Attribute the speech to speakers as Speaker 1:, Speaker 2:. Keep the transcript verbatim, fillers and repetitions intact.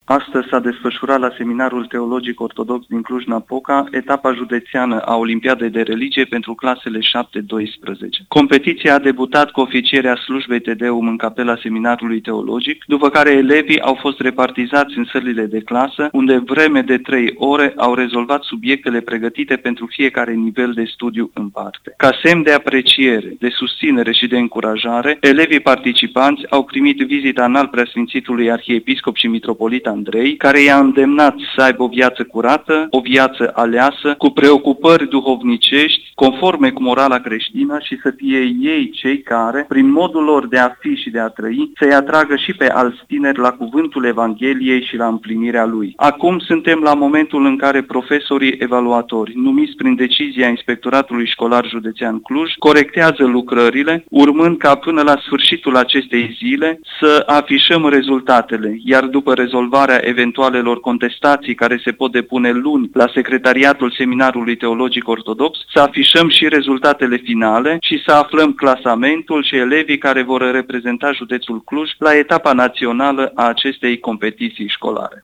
Speaker 1: Astăzi s-a desfășurat la Seminarul Teologic Ortodox din Cluj-Napoca etapa județeană a Olimpiadei de Religie pentru clasele șapte doisprezece. Competiția a debutat cu oficierea slujbei Te Deum în capela Seminarului Teologic, după care elevii au fost repartizați în sălile de clasă, unde vreme de trei ore au rezolvat subiectele pregătite pentru fiecare nivel de studiu în parte. Ca semn de apreciere, de susținere și de încurajare, elevii participanți au primit vizita înalt preasfințitului arhiepiscop și mitropolit Andrei, care i-a îndemnat să aibă o viață curată, o viață aleasă, cu preocupări duhovnicești, conforme cu morala creștină și să fie ei cei care, prin modul lor de a fi și de a trăi, să-i atragă și pe alți tineri la cuvântul Evangheliei și la împlinirea lui. Acum suntem la momentul în care profesorii evaluatori, numiți prin decizia Inspectoratului Școlar Județean Cluj, corectează lucrările, urmând ca până la sfârșitul acestei zile să afișăm rezultatele, iar după rezolvarea eventualelor contestații care se pot depune luni la Secretariatul Seminarului Teologic Ortodox, să afișăm și rezultatele finale și să aflăm clasamentul și elevii care vor reprezenta județul Cluj la etapa națională a acestei competiții școlare.